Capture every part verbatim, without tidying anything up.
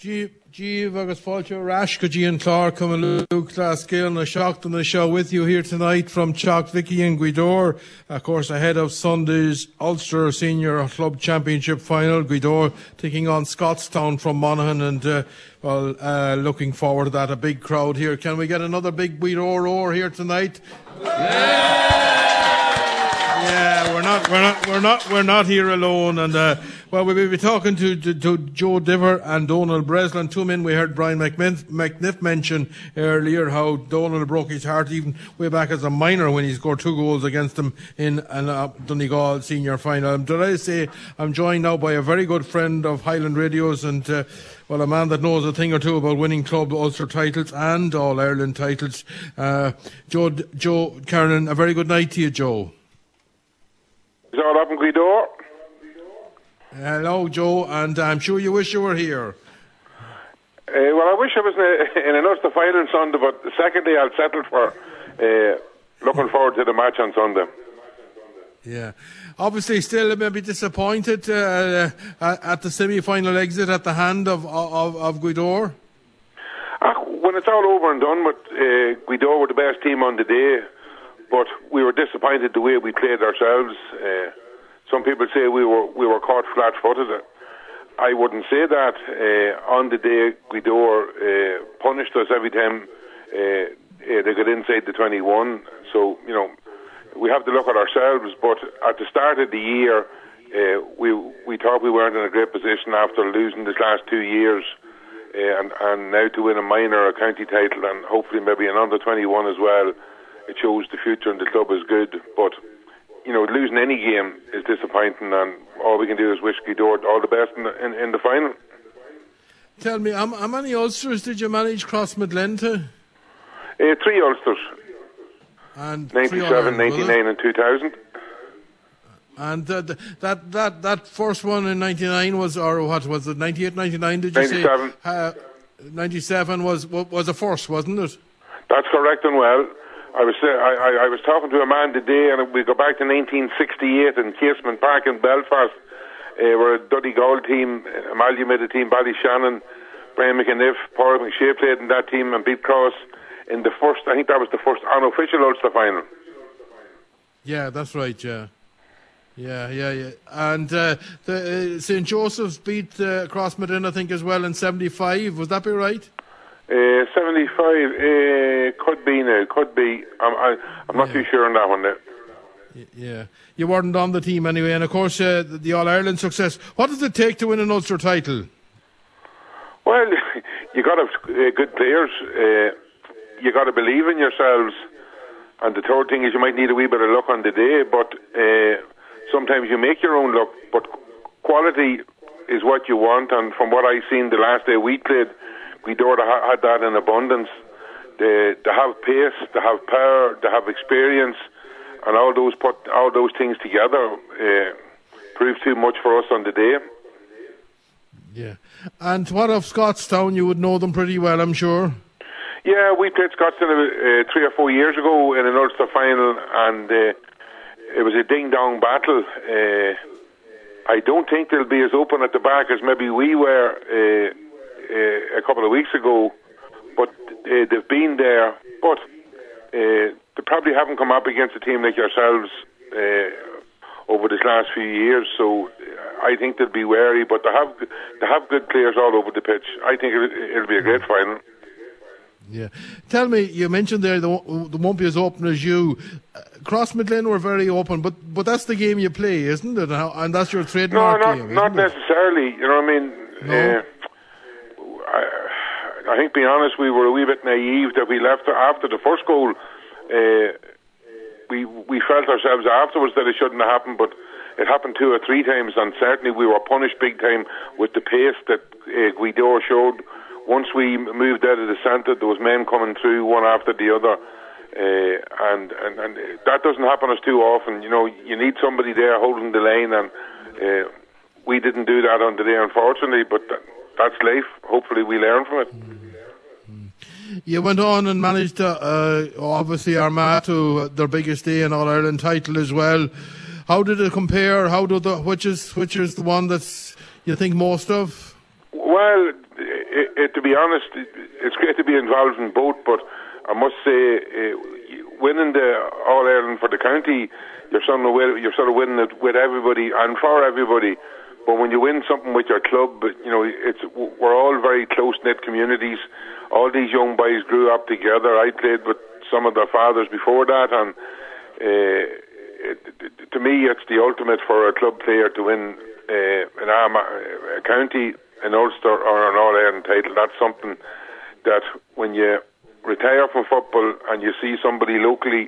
Jeeve agus fáilte Rash go Gian Clark come and Luke Glasgow and a shocked on the show with you here tonight from Chalk Vicky and Gweedore, of course ahead of Sunday's Ulster Senior Club Championship final. Gweedore taking on Scottstown from Monaghan, and uh, well, uh, looking forward to that. A big crowd here. Can we get another big Gweedore roar here tonight? Yeah! Yeah, we're not, we're not, we're not, we're not here alone. And uh, well, we'll be talking to, to, to Joe Diver and Donald Breslin, two men we heard Brian McNiff, McNiff mention earlier. How Donald broke his heart even way back as a minor when he scored two goals against them in an uh, Donegal senior final. Did I say I'm joined now by a very good friend of Highland Radio's and uh, well, a man that knows a thing or two about winning club Ulster titles and All Ireland titles. Uh, Joe, Joe Kernan, a very good night to you, Joe. Is all up in Gweedore? Hello, Joe, and I'm sure you wish you were here. Uh, well, I wish I was in, a, in an Ulster final on Sunday, but secondly, I'll settle for uh, looking forward to the match on Sunday. Yeah. Obviously, still maybe disappointed uh, at the semi-final exit at the hand of of, of Gweedore? Uh, when it's all over and done with, uh, Gweedore were the best team on the day. But we were disappointed the way we played ourselves. Uh, some people say we were we were caught flat-footed. I wouldn't say that. Uh, on the day, Gweedore uh, punished us every time uh, uh, they got inside the twenty-one. So, you know, we have to look at ourselves. But at the start of the year, uh, we we thought we weren't in a great position after losing these last two years. Uh, and, and now to win a minor, a county title, and hopefully maybe an under twenty-one as well. It shows the future in the club is good, but you know, losing any game is disappointing, and all we can do is wish Gweedore all the best in the, in, in the final. Tell me, how, how many Ulsters did you manage Crossmaglen to? Uh, three Ulsters. And ninety-seven, ninety-nine, and two thousand. And uh, that that that first one in ninety-nine was, or what was it? ninety-eight, ninety-nine? Did you ninety-seven. say? Uh, ninety-seven was was a first, wasn't it? That's correct and well. I was uh, I, I was talking to a man today, and we go back to nineteen sixty-eight in Casement Park in Belfast. Uh, we're a Donegal team, amalgamated team. Ballyshannon, Brian McNiff, Paul McShea played in that team and beat Cross in the first. I think that was the first unofficial Ulster final. Yeah, that's right. Yeah, yeah, yeah, yeah. And uh, the uh, Saint Joseph's beat uh, Crossmaglen, I think, as well in seventy-five. Was that be right? Uh, seventy-five, uh, could be now, could be. I'm, I, I'm not yeah. too sure on that one now. Yeah, you weren't on the team anyway, and of course uh, the, the All-Ireland success. What does it take to win an Ulster title? Well, you got to have uh, good players. Uh, you got to believe in yourselves, and the third thing is you might need a wee bit of luck on the day. But uh, sometimes you make your own luck. But quality is what you want, and from what I've seen the last day we played, Gweedore had that in abundance. They, they have pace, they have power, they have experience, and all those put all those things together uh, proved too much for us on the day. Yeah. And what of Scottstown? You would know them pretty well, I'm sure. Yeah, we played Scottstown uh, three or four years ago in an Ulster final, and uh, it was a ding-dong battle. Uh, I don't think they'll be as open at the back as maybe we were Uh, Uh, a couple of weeks ago, but uh, they've been there, but uh, they probably haven't come up against a team like yourselves uh, over these last few years, so I think they'll be wary, but they have they have good players all over the pitch. I think it'll, it'll be a great final. Yeah. Tell me, you mentioned there they won't be as open as you. Uh, Crossmaglen were very open, but but that's the game you play, isn't it? And that's your trademark no, not, game, not necessarily. You know what I mean? No. Uh, I, I think, being honest, we were a wee bit naive that we left after the first goal. Uh, we we felt ourselves afterwards that it shouldn't have happened, but it happened two or three times, and certainly we were punished big time with the pace that uh, Gweedore showed. Once we moved out of the centre, there was men coming through one after the other, uh, and, and and that doesn't happen us too often. You know, you need somebody there holding the line, and uh, we didn't do that on the day, unfortunately, but That, That's life. Hopefully we learn from it. You went on and managed to, uh, obviously, Armagh to their biggest day and All-Ireland title as well. How did it compare? How do the which is which is the one that's you think most of? Well, uh, to be honest, it's great to be involved in both, but I must say, uh, winning the All-Ireland for the county, you're sort of, you're sort of winning it with everybody and for everybody. But when you win something with your club, you know, it's we're all very close-knit communities. All these young boys grew up together. I played with some of their fathers before that, and uh, it, it, to me, it's the ultimate for a club player to win uh, an Armagh, a county, an Ulster, or an All-Ireland title. That's something that when you retire from football and you see somebody locally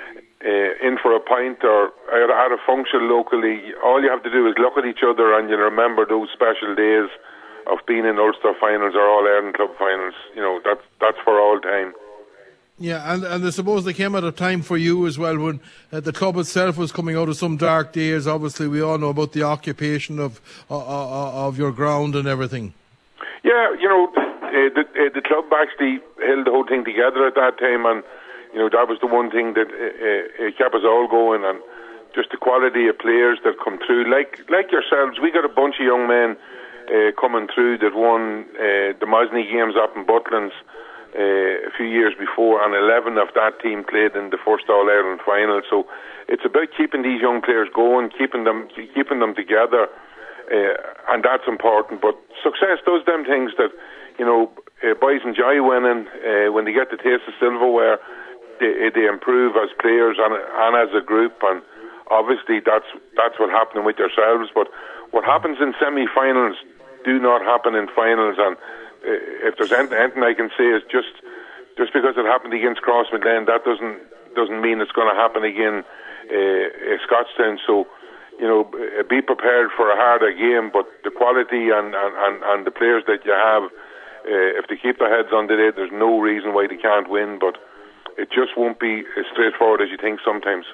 Uh, in for a pint or at a function locally, all you have to do is look at each other and you remember those special days of being in Ulster finals or All-Ireland club finals. You know, that's, that's for all time. Yeah, and, and I suppose they came at a time for you as well when uh, the club itself was coming out of some dark days. Obviously, we all know about the occupation of uh, uh, of your ground and everything. Yeah, you know, uh, the, uh, the club actually held the whole thing together at that time, and you know, that was the one thing that uh, uh, kept us all going, and just the quality of players that come through. Like like yourselves, we got a bunch of young men uh, coming through that won uh, the Mosney Games up in Butlins uh, a few years before, and eleven of that team played in the first All-Ireland final. So it's about keeping these young players going, keeping them keeping them together, uh, and that's important. But success does them things that, you know, uh, boys enjoy winning uh, when they get the taste of silverware. They, they improve as players and, and as a group, and obviously that's that's what happening with yourselves. But what happens in semi-finals do not happen in finals, and uh, if there's anything, anything I can say is just just because it happened against Crossmaglen, that doesn't doesn't mean it's going to happen again uh, at Scotstown. So, you know, be prepared for a harder game, but the quality and, and, and, and the players that you have, uh, if they keep their heads on the day, there's no reason why they can't win, but it just won't be as straightforward as you think sometimes.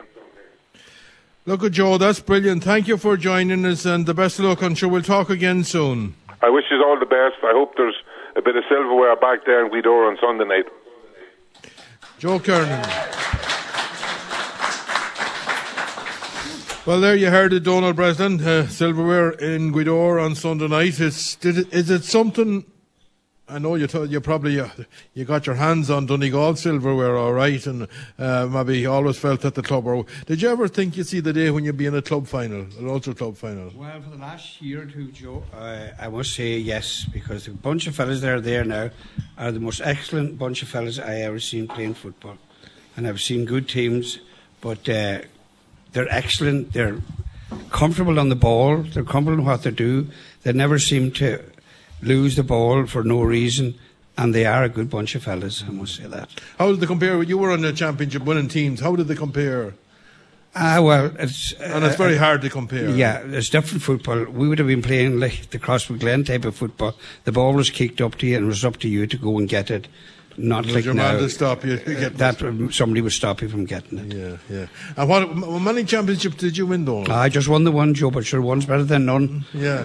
Look at Joe, that's brilliant. Thank you for joining us, and the best of luck. I'm sure we'll talk again soon. I wish you all the best. I hope there's a bit of silverware back there in Gweedore on Sunday night. Joe Kernan. Well, there you heard it, Donald Breslin. Uh, silverware in Gweedore on Sunday night. Is, did it, is it something... I know you t- you probably uh, you got your hands on Donegal silverware, all right, and uh, maybe you always felt at the club. Or did you ever think you'd see the day when you'd be in a club final, an Ulster club final? Well, for the last year or two, Joe, uh, I must say yes, because the bunch of fellas that are there now are the most excellent bunch of fellas I ever seen playing football, and I've seen good teams, but uh, they're excellent. They're comfortable on the ball. They're comfortable in what they do. They never seem to lose the ball for no reason, and they are a good bunch of fellas, I must say that. How did they compare? You were on the championship winning teams. How did they compare? Ah, well, it's... Uh, and it's very hard to compare. Yeah, it's different football. We would have been playing like the Crossmaglen type of football. The ball was kicked up to you and it was up to you to go and get it. Not was like your now. Man to stop you. Get that somebody would stop you from getting it. Yeah, yeah. And what? How many championships did you win, though? I just won the one, Joe, but sure, one's better than none. Yeah.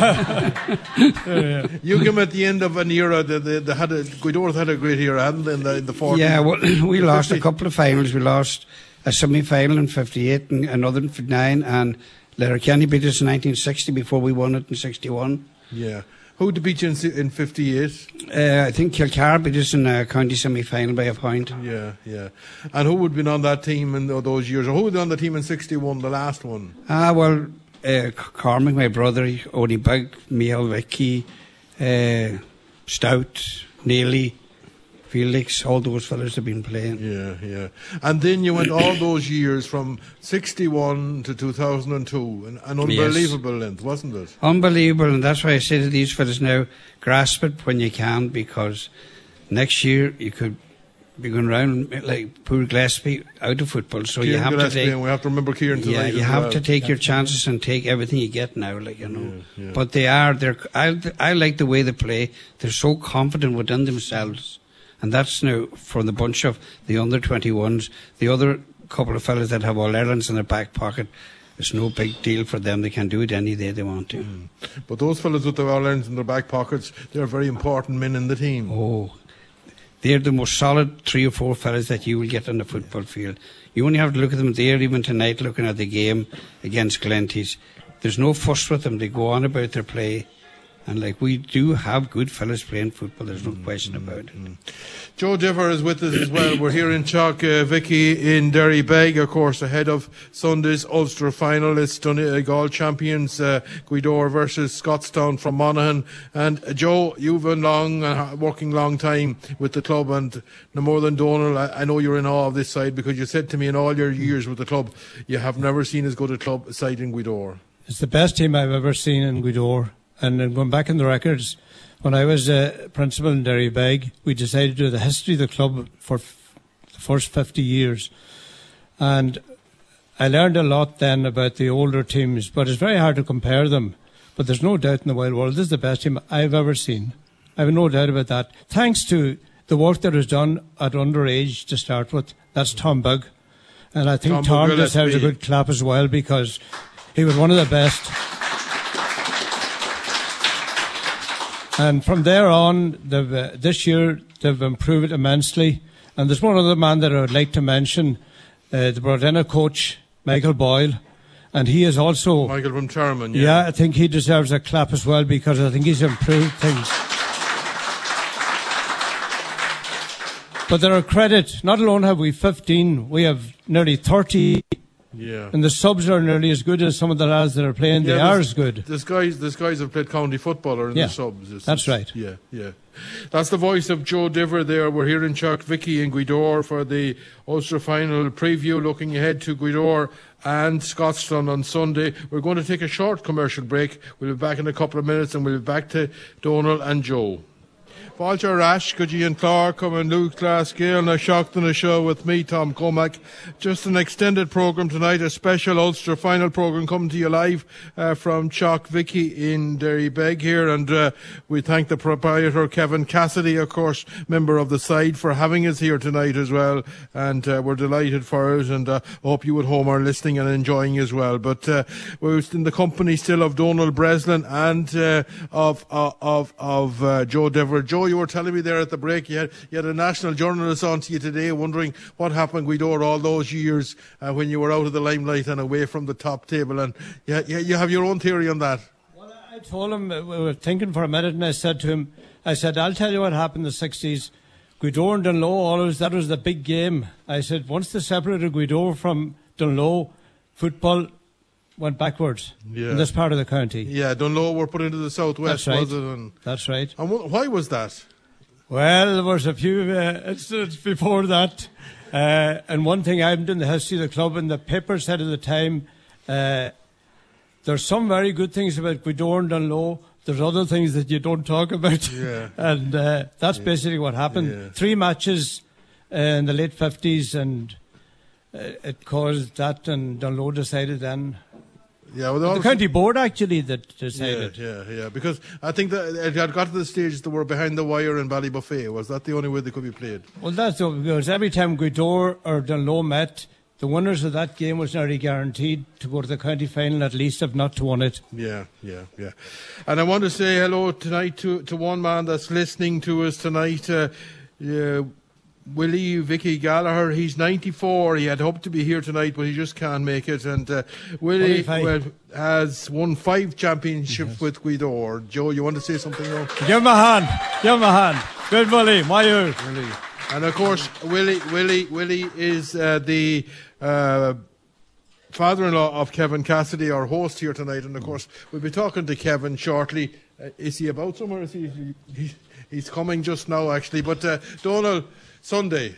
You came at the end of an era that they, they had a Gweedore had a great era, hadn't they, in the in the forties? Yeah, well, we lost a couple of finals. We lost a semi-final in fifty-eight and another in fifty-nine, and Letterkenny beat us in nineteen sixty before we won it in sixty-one. Yeah. Who did beat you in, in fifty-eight? Uh, I think Kilcar beat us in a county semi-final by a point. Yeah, yeah. And who would have been on that team in those years? Or who was on the team in sixty-one, the last one? Ah, well, uh, Cormac, my brother, Odie Bug, Miel Vicky, uh, Stout, Neely, Felix, all those fellas have been playing. Yeah, yeah. And then you went all those years from sixty-one to two thousand two, an, an unbelievable yes. length, wasn't it? Unbelievable, and that's why I say to these fellas now, grasp it when you can, because next year you could be going around like poor Gillespie out of football. So Kieran you have Gillespie, to take, and we have to remember Kieran tonight. Yeah, you as have well. to take your chances and take everything you get now, like you know. Yeah, yeah. But they are, they're. I I like the way they play. They're so confident within themselves. And that's now for the bunch of the under twenty-ones. The other couple of fellas that have All-Irelands in their back pocket, it's no big deal for them. They can do it any day they want to. Mm. But those fellas with the All-Irelands in their back pockets, they're very important men in the team. Oh, they're the most solid three or four fellas that you will get on the football yeah. field. You only have to look at them there, even tonight, looking at the game against Glenties. There's no fuss with them. They go on about their play. And like we do have good fellas playing football, there's no mm, question mm, about mm. it. Joe Diver is with us as well. We're here in Chalk uh, Vicky in Derrybeg, of course, ahead of Sunday's Ulster final. It's Donegal champions uh, Gweedore versus Scottstown from Monaghan. And uh, Joe, you've been long, uh, working long time with the club, and no more than Donal, I, I know you're in awe of this side, because you said to me in all your years with the club, you have never seen as good a club side in Gweedore. It's the best team I've ever seen in Gweedore. And then going back in the records, when I was uh, principal in Derrybeg, we decided to do the history of the club for f- the first fifty years. And I learned a lot then about the older teams, but it's very hard to compare them. But there's no doubt in the wide world, this is the best team I've ever seen. I have no doubt about that. Thanks to the work that was done at underage to start with. That's Tom Bug. And I think Tom, Tom deserves a good clap as well, because he was one of the best. And from there on, they've, uh, this year, they've improved immensely. And there's one other man that I would like to mention, uh, the Brodena coach, Michael Boyle. And he is also... Michael from Termon, yeah. Yeah, I think he deserves a clap as well, because I think he's improved things. But there are credit. Not alone have we fifteen, we have nearly thirty. Yeah. And the subs are nearly as good as some of the lads that are playing. Yeah, they are as good. These guys, these guys have played county football or in yeah, the subs. It's, that's right. Yeah, yeah. That's the voice of Joe Diver there. We're here in Chalk Vicky in Gweedore for the Ulster final preview, looking ahead to Gweedore and Scottstown on Sunday. We're going to take a short commercial break. We'll be back in a couple of minutes, and we'll be back to Donal and Joe. Fáilte Rash, Coogee and Clark, coming Luke Glasgow, and a shocked on a show with me, Tom Cormack. Just an extended programme tonight, a special Ulster final programme coming to you live uh, from Chalk Vicky in Derrybeg here, and uh, we thank the proprietor Kevin Cassidy, of course, member of the side, for having us here tonight as well, and uh, we're delighted for it, and uh, hope you at home are listening and enjoying as well. But uh, we're in the company still of Donal Breslin and uh, of uh, of of uh, Joe Diver. Joe, you were telling me there at the break, you had, you had a national journalist on to you today wondering what happened in Gweedore all those years uh, when you were out of the limelight and away from the top table, and you, you, you have your own theory on that. Well, I told him, we were thinking for a minute, and I said to him, I said, I'll tell you what happened in the sixties. Gweedore and Dunloe, always, that was the big game. I said, once they separated Gweedore from Dunloe, football went backwards yeah. in this part of the county. Yeah, Dunloe were put into the southwest, That's right. was it? And, That's right. And wh- why was that? Well, there was a few uh, incidents before that. Uh, and one thing I haven't done the history of the club, and the paper said at the time, uh, there's some very good things about Gweedore and Dunloe. There's other things that you don't talk about. Yeah. and uh, that's yeah. basically what happened. Yeah. Three matches uh, in the late fifties, and uh, it caused that, and Dunloe decided then. Yeah, well, the county board actually that decided. Yeah, yeah, yeah. Because I think that it had got to the stage that they were behind the wire in Ballybuffet. Was that the only way they could be played? Well, that's because every time Gweedore or Dunloe met, the winners of that game was nearly guaranteed to go to the county final at least, if not to win it. Yeah, yeah, yeah. And I want to say hello tonight to to one man that's listening to us tonight. Uh, yeah, Willie Vicky Gallagher, he's ninety-four. He had hoped to be here tonight, but he just can't make it. And uh, Willie well, has won five championships yes. with Gweedore. Joe, you want to say something else? Give him a hand. Give him a hand. Good Willie, my ear. Willie. And of course, Willie, Willie, Willie is uh, the uh, father-in-law of Kevin Cassidy, our host here tonight. And of course, we'll be talking to Kevin shortly. Uh, is he about somewhere? Is he, he, he's coming just now, actually. But uh, Donal, Sunday,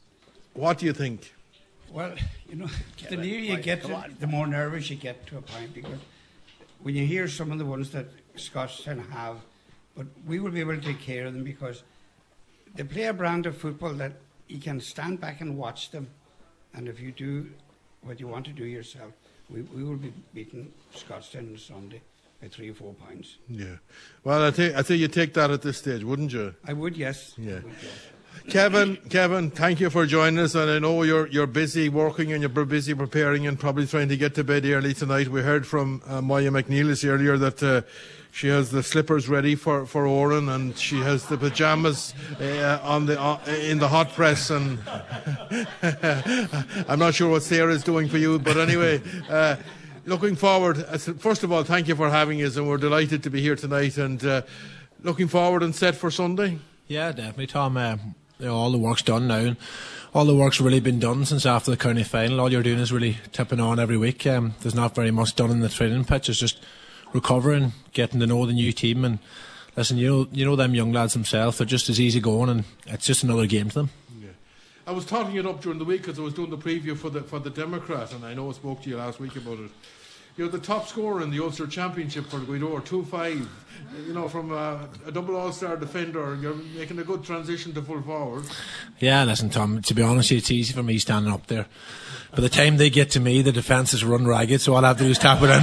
what do you think? Well, you know, the nearer you get, to, the more nervous you get to a point, because when you hear some of the ones that Scottstown have, but we will be able to take care of them, because they play a brand of football that you can stand back and watch them, and if you do what you want to do yourself, we, we will be beating Scottstown on Sunday by three or four points. Yeah. Well, I think I think you take that at this stage, wouldn't you? I would, yes. Yeah. I would, yes. Kevin, Kevin, thank you for joining us, and I know you're you're busy working and you're busy preparing and probably trying to get to bed early tonight. We heard from uh, Moya McNeilis earlier that uh, she has the slippers ready for, for Oran, and she has the pyjamas uh, on the uh, in the hot press, and I'm not sure what Sarah's doing for you, but anyway. Uh, looking forward, first of all, thank you for having us, and we're delighted to be here tonight, and uh, looking forward and set for Sunday. Yeah, definitely, Tom. Uh, you know, all the work's done now, and all the work's really been done since after the county final. All you're doing is really tipping on every week. Um, there's not very much done in the training pitch. It's just recovering, getting to know the new team, and listen, you know, you know them young lads themselves. They're just as easy going, and it's just another game to them. Yeah. I was totting it up during the week because I was doing the preview for the for the Democrat, and I know I spoke to you last week about it. You're the top scorer in the Ulster Championship for Gweedore, two five. You know, from a, a double All-Star defender, you're making a good transition to full forward. Yeah, listen, Tom, to be honest, it's easy for me standing up there. By the time they get to me, the defence is run ragged, so all I have to do is tap it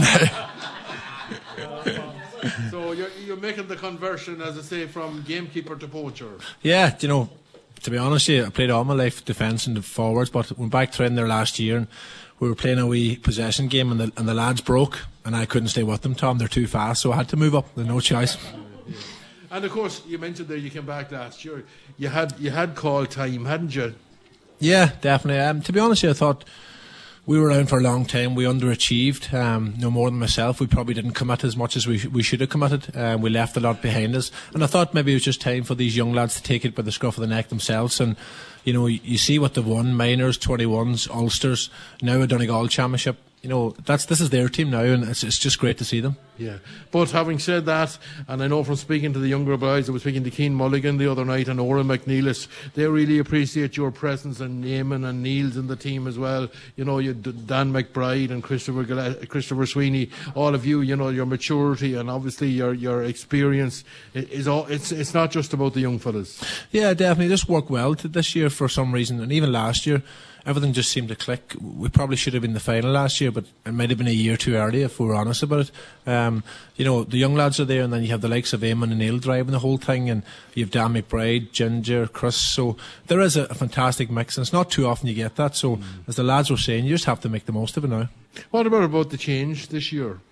in there. So you're, you're making the conversion, as I say, from gamekeeper to poacher. Yeah, you know, to be honest, yeah, I played all my life defence and forwards, but went back to in there last year, and we were playing a wee possession game, and the, and the lads broke, and I couldn't stay with them, Tom. They're too fast, so I had to move up. There's no choice. And of course, you mentioned there you came back last year. You had you had call time, hadn't you? Yeah, definitely. Um, to be honest, I thought we were around for a long time. We underachieved, um, no more than myself. We probably didn't commit as much as we, sh- we should have committed. Um, we left a lot behind us, and I thought maybe it was just time for these young lads to take it by the scruff of the neck themselves. And you know, you, you see what they've won: minors, twenty-ones, Ulsters, now a Donegal Championship. You know, that's this is their team now, and it's, it's just great to see them. Yeah, but having said that, and I know from speaking to the younger boys, I was speaking to Keane Mulligan the other night and Oran McNeilis, they really appreciate your presence, and Eamon and Neil's in the team as well. You know, you Dan McBride and Christopher Gillespie, Christopher Sweeney, all of you. You know, your maturity and obviously your your experience is all. It's it's not just about the young fellas. Yeah, definitely. Just worked well to this year for some reason, and even last year. Everything just seemed to click. We probably should have been the final last year, but it might have been a year too early if we were honest about it. Um, you know, the young lads are there, and then you have the likes of Eamon and Neil driving the whole thing, and you have Dan McBride, Ginger, Chris. So there is a, a fantastic mix, and it's not too often you get that. So mm. as the lads were saying, you just have to make the most of it now. What about about the change this year?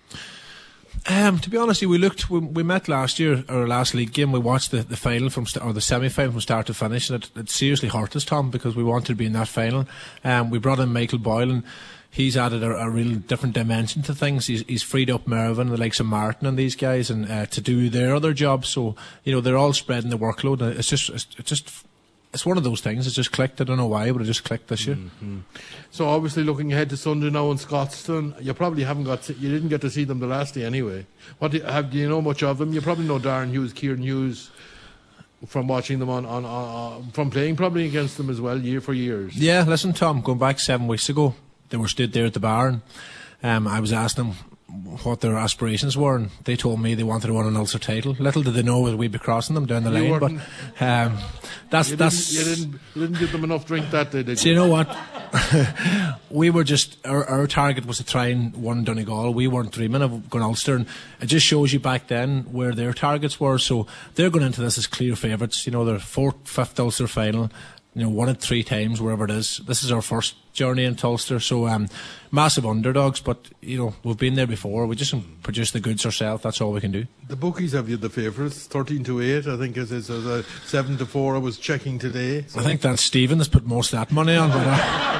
Um, to be honest, we looked. We, we met last year, our last league game. We watched the, the final from st- or the semi-final from start to finish, and it, it seriously hurt us, Tom, because we wanted to be in that final. Um, we brought in Michael Boyle, and he's added a, a real different dimension to things. He's, he's freed up Mervyn, the likes of Martin, and these guys, and uh, to do their other jobs. So you know, they're all spreading the workload. It's just, it's, it's just. It's one of those things. It just clicked. I don't know why, but it just clicked this year. Mm-hmm. So obviously, looking ahead to Sunday now in Scotstoun, you probably haven't got. To, you didn't get to see them the last day anyway. What do you, have? Do you know much of them? You probably know Darren Hughes, Kieran Hughes, from watching them on, on, on from playing probably against them as well, year for years. Yeah, listen, Tom. Going back seven weeks ago, they were stood there at the bar, and um, I was asking them what their aspirations were, and they told me they wanted to win an Ulster title. Little did they know that we'd be crossing them down the you line, but um, that's you that's. Didn't, you didn't you didn't give them enough drink that day, did so you? You know what? we were just our, our target was to try and win Donegal. We weren't dreaming of going Ulster, and it just shows you back then where their targets were. So they're going into this as clear favourites. You know, their fourth, fifth Ulster final. You know, won it three times wherever it is. This is our first journey into Ulster, so um, massive underdogs. But you know, we've been there before. We just produce the goods ourselves. That's all we can do. The bookies have you the favourites, thirteen to eight. I think it is uh, seven to four. I was checking today. So. I think that's Stephen that's put most of that money on. But,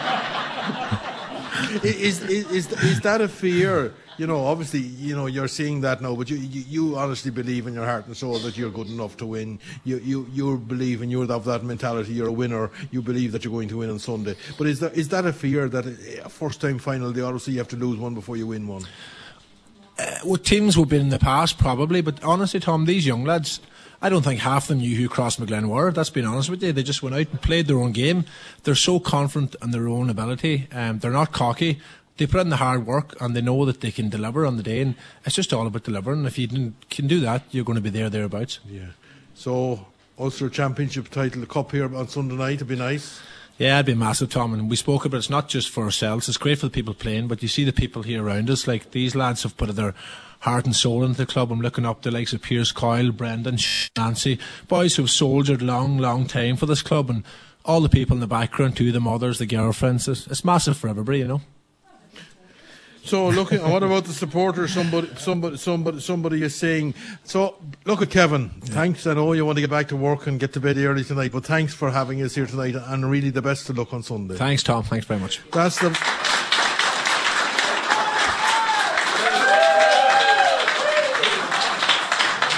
uh... is, is is is that a fear? You know, obviously, you know, you're seeing that now, but you, you, you honestly believe in your heart and soul that you're good enough to win. You, you, you believe, and you're of that mentality. You're a winner. You believe that you're going to win on Sunday. But is that is that a fear that a first-time final, they obviously you have to lose one before you win one? Uh, well, teams we've been in the past, probably. But honestly, Tom, these young lads, I don't think half of them knew who Crossmaglen were. That's being honest with you. They just went out and played their own game. They're so confident in their own ability. Um, they're not cocky. They put in the hard work, and they know that they can deliver on the day, and it's just all about delivering. If you can do that, you're going to be there, thereabouts. Yeah. So, Ulster Championship title, the cup here on Sunday night, it'd be nice. Yeah, it'd be massive, Tom, and we spoke about it. It's not just for ourselves, it's great for the people playing, but you see the people here around us, like these lads have put their heart and soul into the club. I'm looking up the likes of Pierce Coyle, Brendan, Nancy, boys who've soldiered long, long time for this club, and all the people in the background too, the mothers, the girlfriends. It's, it's massive for everybody, you know. So, look, what about the supporters? Somebody, somebody, somebody, somebody is saying. So, look at Kevin. Yeah. Thanks. I know you want to get back to work and get to bed early tonight, but thanks for having us here tonight, and really the best of luck on Sunday. Thanks, Tom. Thanks very much. That's the.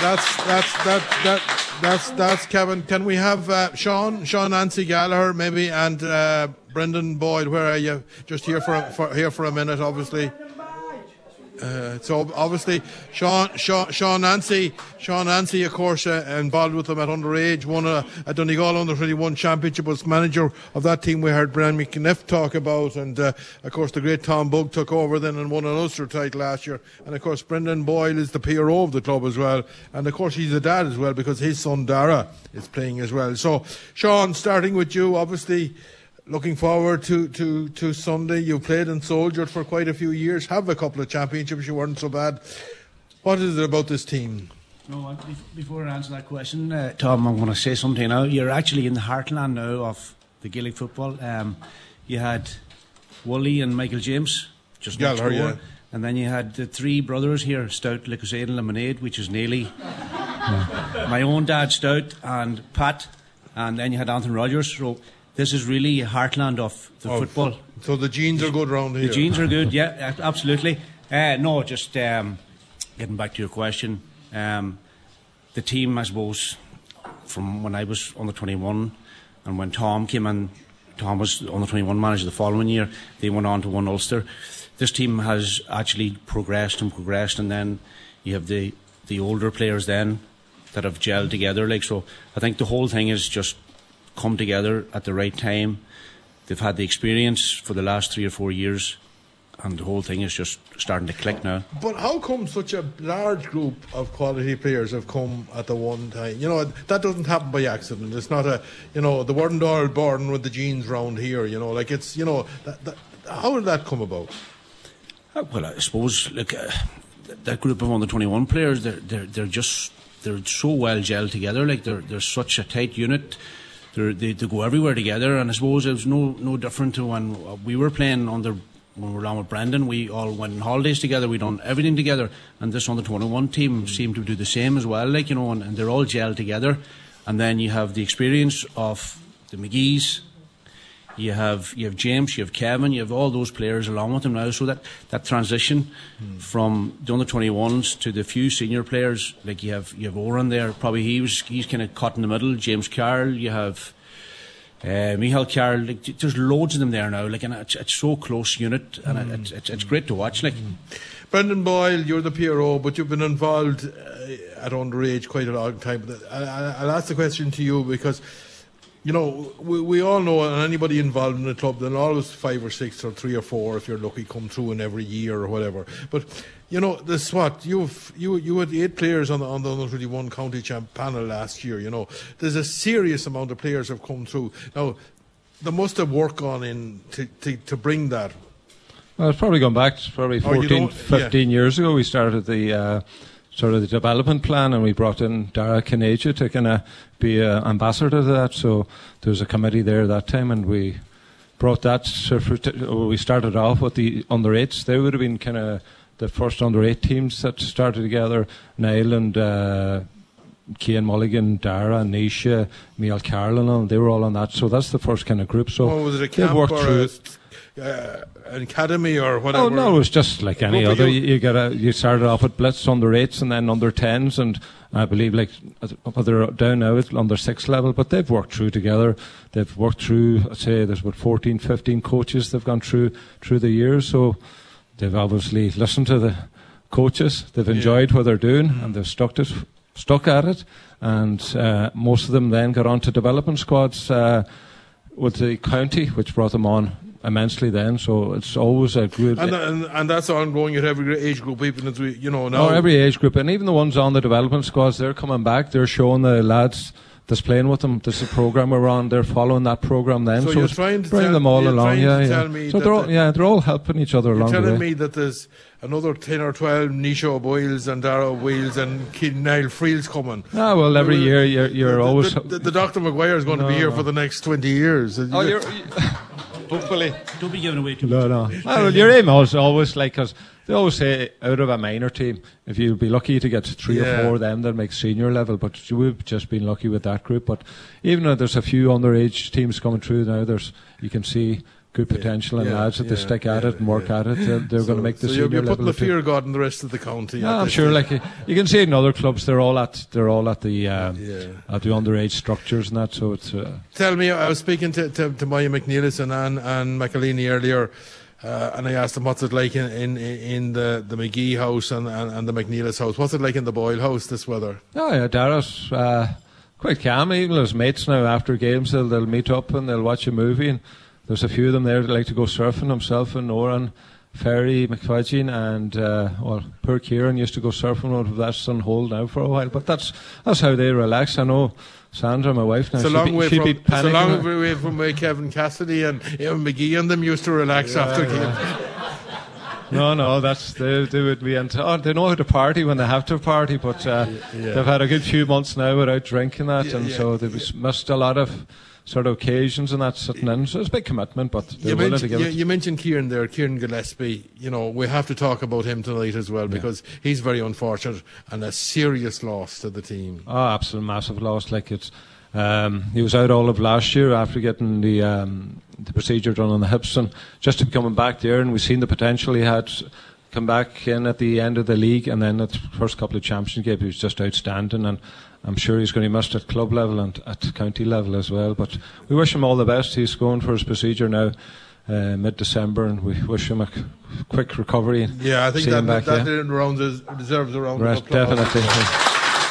that's that's that that that's that's Kevin. Can we have uh, Sean Sean Nancy Gallagher maybe and uh, Brendan Boyd? Where are you? Just here for, a, for here for a minute, obviously. Uh, so obviously, Sean, Sean, Sean Nancy, Sean Nancy, of course, uh, involved with them at underage, won a, a Donegal under twenty-one championship, was manager of that team we heard Brian McNiff talk about, and uh, of course the great Tom Bug took over then and won an Ulster title last year, and of course Brendan Boyle is the P R O of the club as well, and of course he's a dad as well because his son Dara is playing as well. So Sean, starting with you, obviously. Looking forward to, to, to Sunday. You've played and soldiered for quite a few years, have a couple of championships, you weren't so bad. What is it about this team? No, before I answer that question, uh, Tom, I'm going to say something now. You're actually in the heartland now of the Gaelic football. Um, you had Woolley and Michael James, just next door. Yeah. And then you had the three brothers here, Stout, Lucasade and Lemonade, which is Neely. yeah. My own dad, Stout, and Pat. And then you had Anthony Rogers. So this is really a heartland of the oh, football. So the genes are good around here. The genes are good, yeah, absolutely. Uh, no, just um, getting back to your question. Um, the team, I suppose, from when I was under twenty-one and when Tom came in, Tom was under twenty-one manager the following year, they went on to win Ulster. This team has actually progressed and progressed, and then you have the, the older players then that have gelled together. Like so, I think the whole thing is just come together at the right time. They've had the experience for the last three or four years, and the whole thing is just starting to click now. But how come such a large group of quality players have come at the one time? You know, that doesn't happen by accident. It's not a, you know, they weren't all born with the genes round here, you know, like it's, you know, that, that, how did that come about? Well, I suppose, look, uh, that group of under twenty-one players, they're, they're, they're just, they're so well gelled together, like they're, they're such a tight unit. They, they go everywhere together, and I suppose it was no no different to when we were playing under when we were along with Brendan. We all went on holidays together. We done everything together, and this under twenty-one team seemed to do the same as well. Like you know, and, and they're all gelled together. And then you have the experience of the McGees. You have you have James, you have Kevin, you have all those players along with them now. So that, that transition mm. from the under twenty-ones to the few senior players, like you have you have Oran there. Probably he was he's kind of caught in the middle. James Carroll, you have uh, Michael Carroll. Like, there's loads of them there now. Like and it's, it's so close unit, and mm. it's, it's it's great to watch. Like mm. Brendan Boyle, you're the P R O, but you've been involved uh, at underage quite a long time. I, I, I'll ask the question to you because. You know, we, we all know, and anybody involved in the club, there'll always five or six or three or four, if you're lucky, come through in every year or whatever. But, you know, this what, you've, you you had eight players on the, on the under twenty-one county champ panel last year, you know. There's a serious amount of players have come through. Now, there must have work on in to, to, to bring that. Well, it's probably gone back to probably fourteen, fifteen yeah. years ago. We started the... Uh, sort of the development plan, and we brought in Dara Kaneja to kind of be an ambassador to that. So there was a committee there that time, and we brought that. We started off with the under eights. They would have been kind of the first under eight teams that started together. Niall and uh, Cian Mulligan, Dara, Nisha, Miel Carroll, and all, they were all on that. So that's the first kind of group. So oh, was it a camp worked or through a, uh, an academy or whatever? Oh no, it was just like any other. You, you get a, you started off at Blitz under eights and then under tens, and I believe like they're down now at under six level. But they've worked through together. They've worked through. I'd say there's about fourteen, fifteen coaches they've gone through through the years. So they've obviously listened to the coaches. They've enjoyed yeah. what they're doing, mm. and they've stuck it, stuck at it. And uh, most of them then got on to development squads uh, with the county, which brought them on immensely then. So it's always a good and, and and that's ongoing at every age group, even as we, you know, now. Oh, every age group, and even the ones on the development squads, they're coming back. They're showing the lads that's playing with them. This is a program we're on. They're following that program then. So, so you're trying to bring tell, them all along. Yeah, yeah. So they're all, yeah, they're all helping each other along the way. You're telling me that there's another ten or twelve Nisha O'Boyles and Dara O'Boyles and Niall Friels coming. Ah, well, every well, year you're, you're the, always. The, the, the Doctor Maguire is going no, to be here no. for the next twenty years. Oh, you're. Hopefully. Don't be giving away too much. No, no. oh, well, your aim is always like, because they always say out of a minor team, if you'll be lucky to get three yeah. or four of them, they'll make senior level. But we've just been lucky with that group. But even though there's a few underage teams coming through now, there's you can see good potential and yeah, lads that yeah, they stick at yeah, it and work yeah. at it. They're, they're so, going to make the so senior you're, you're level. putting the fear of God in the rest of the county. Yeah, I'm sure. Like you, you can see it in other clubs, they're all at they're all at the um, yeah. at the underage structures and that. So it's. Uh, Tell me, I was speaking to to, to Maya McNeilis and Anne, Anne McAleeny earlier. Uh, and I asked them what's it like in, in, in the, the McGee house and, and, and the McNeilis house. What's it like in the Boyle house this weather? Oh yeah, Dara's uh, quite calm. Even his mates now after games they'll, they'll meet up and they'll watch a movie. And there's a few of them there that like to go surfing. Himself and Oran, Ferry, McFadgen, and uh, well, poor Kieran used to go surfing out of that's on hold now for a while. But that's that's how they relax. I know. Sandra, my wife, now it's a she'd long be, way she'd from be it's a long panicking. way from where Kevin Cassidy and Eamon McGee and them used to relax Yeah, after yeah. games. No, no, that's they, they would be into, oh, they know how to party when they have to party, but uh, Yeah. they've had a good few months now without drinking that, Yeah, and yeah. so they've missed a lot of sort of occasions and that sitting in. So it's a big commitment, but they're You willing to mentioned, give you, it. you mentioned Kieran there, Kieran Gillespie. You know, we have to talk about him tonight as well because he's very unfortunate and a serious loss to the team. Oh, absolute massive loss. Like it's, um, he was out all of last year after getting the um, the procedure done on the hips, and just to be coming back there, and we've seen the potential he had. Come back in at the end of the league, and then at the first couple of championship games, he was just outstanding, and I'm sure he's going to be missed at club level and at county level as well. But we wish him all the best. He's going for his procedure now, uh, mid-December, and we wish him a c- quick recovery. Yeah, I think See that him back, that yeah. round is, deserves a round Right, of applause. definitely.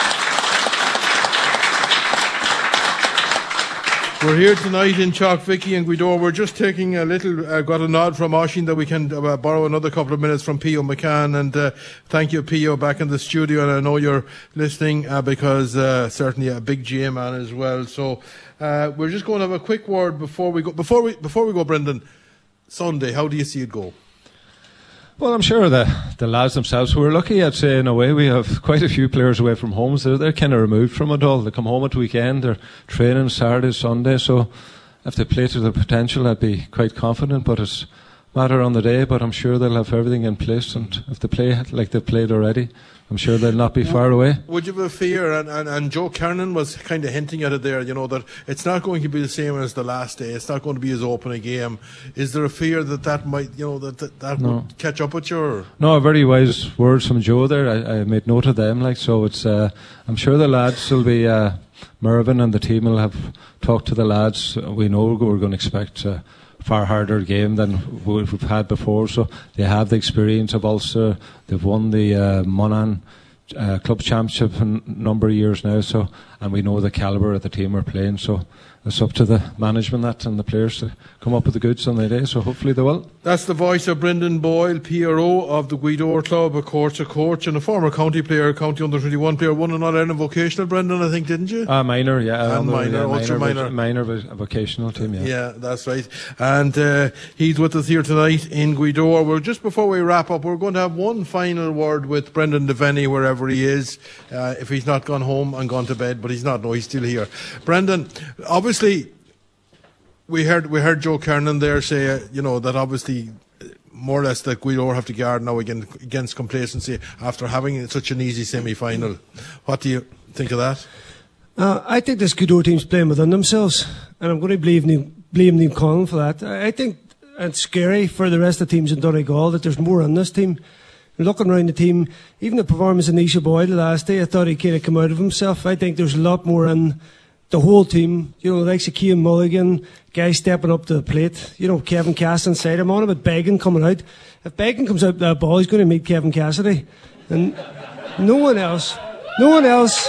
We're here tonight in Chalk Vicky and Guidor. We're just taking a little, uh, got a nod from Oisín that we can uh, borrow another couple of minutes from Pio McCann. And uh, thank you, Pio, back in the studio. And I know you're listening uh, because uh, certainly a big G M man as well. So uh, we're just going to have a quick word before we go. Before we before we go, Brendan, Sunday, how do you see it go? Well, I'm sure the the lads themselves, we're lucky, I'd say, in a way. We have quite a few players away from home, so they're kind of removed from it all. They come home at weekend, they're training Saturday, Sunday, so if they play to their potential, I'd be quite confident, but it's a matter on the day, but I'm sure they'll have everything in place, and if they play like they've played already, I'm sure they'll not be far away. Would you have a fear, and, and, and Joe Kernan was kind of hinting at it there, you know, that it's not going to be the same as the last day, it's not going to be as open a game. Is there a fear that that might, you know, that that, that No. would catch up with you? Or? No, very wise words from Joe there. I, I made note of them, like, so it's, uh, I'm sure the lads will be, uh, Mervyn and the team will have talked to the lads. We know we're going to expect a far harder game than we've had before, so they have the experience of Ulster. They've won the uh, Monaghan uh, Club Championship a n- number of years now, so, and we know the calibre of the team we're playing, so it's up to the management that and the players to come up with the goods on the day, so hopefully they will. That's the voice of Brendan Boyle, P R O of the Guidor Club, a coach, a coach, and a former county player, county under twenty-one player, won an All-Ireland vocational, Brendan, I think, didn't you? Ah, minor, yeah. And under- minor, yeah, ultra minor. Minor vo- vocational team, yeah. Yeah, that's right. And uh, he's with us here tonight in Guidor. Well, just before we wrap up, we're going to have one final word with Brendan Devaney, wherever he is, uh, if he's not gone home and gone to bed, but he's not, no, he's still here. Brendan, obviously, we heard we heard Joe Kernan there say, uh, you know, that obviously uh, more or less that Guidor have to guard now again, against complacency after having such an easy semi-final. What do you think of that? Uh, I think this Guidor team's playing within themselves, and I'm going to blame Neil, blame Neil Conlon for that. I, I think it's scary for the rest of the teams in Donegal that there's more on this team. Looking around the team, even the performance of Nisha Boyd the last day, I thought he kind of come out of himself. I think there's a lot more in the whole team. You know, like Cian Mulligan, guys stepping up to the plate. You know, Kevin Cassidy inside. I'm on about Began coming out. If Began comes out with that ball, he's going to meet Kevin Cassidy. And no one else, no one else.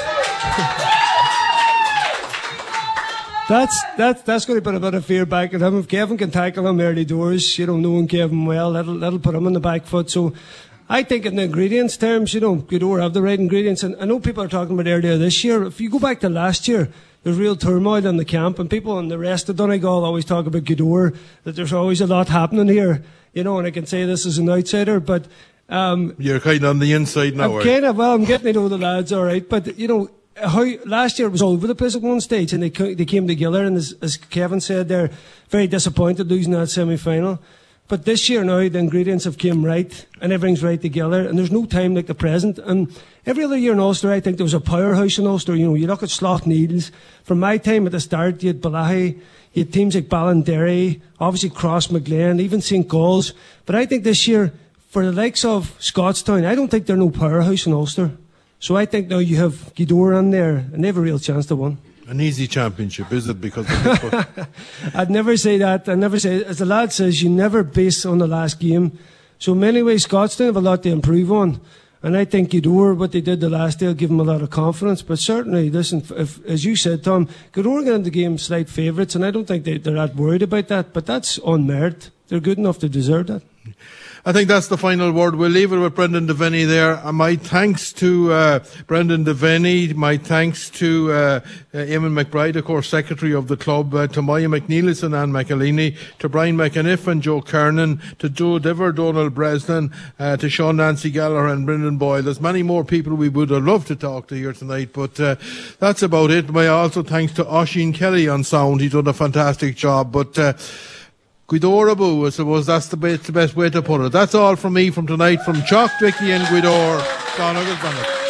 That's that's that's going to put a bit of fear back at him. If Kevin can tackle him early doors, you know, knowing Kevin well, that'll that'll put him on the back foot. So I think in the ingredients terms, you know, Guidor have the right ingredients. And I know people are talking about earlier this year. If you go back to last year, there's real turmoil in the camp, and people in the rest of Donegal always talk about Guidor, that there's always a lot happening here. You know, and I can say this as an outsider, but um, You're kind of on the inside now. I'm are kind of, well, I'm getting to know the lads all right, but you know, how last year it was all over the place at one stage, and they they came together, and as, as Kevin said, they're very disappointed losing that semi-final. But this year now, the ingredients have came right, and everything's right together, and there's no time like the present. And every other year in Ulster, I think there was a powerhouse in Ulster. You know, you look at Slough Needles. From my time at the start, you had Balahi, you had teams like Ballinderry, obviously Crossmaglen, even Saint Gall's. But I think this year, for the likes of Scottstown, I don't think they're no powerhouse in Ulster. So I think now you have Gweedore in there, and they have a real chance to win. An easy championship, is it? Because of I'd never say that. I'd never say, as the lad says, you never base on the last game. So in many ways, Scottstown have a lot to improve on. And I think Gweedore, what they did the last day, will give them a lot of confidence. But certainly, listen, if, as you said, Tom, Gweedore get into the game slight favourites, and I don't think they, they're that worried about that. But that's on merit. They're good enough to deserve that. I think that's the final word. We'll leave it with Brendan Devaney there. And my thanks to uh, Brendan Devaney, my thanks to uh, uh, Eamon McBride, of course, Secretary of the club, uh, to Maya McNeilis and Anne McElhaney, to Brian McAniff and Joe Kernan, to Joe Diver, Donald Breslin, uh, to Sean Nancy Gallagher and Brendan Boyle. There's many more people we would have loved to talk to here tonight, but uh, that's about it. My also thanks to Oisin Kelly on sound. He's done a fantastic job, but uh, Gweedore Abu, I suppose that's the best, the best way to put it. That's all from me from tonight from Chalk, Vicky and Gweedore. Gone,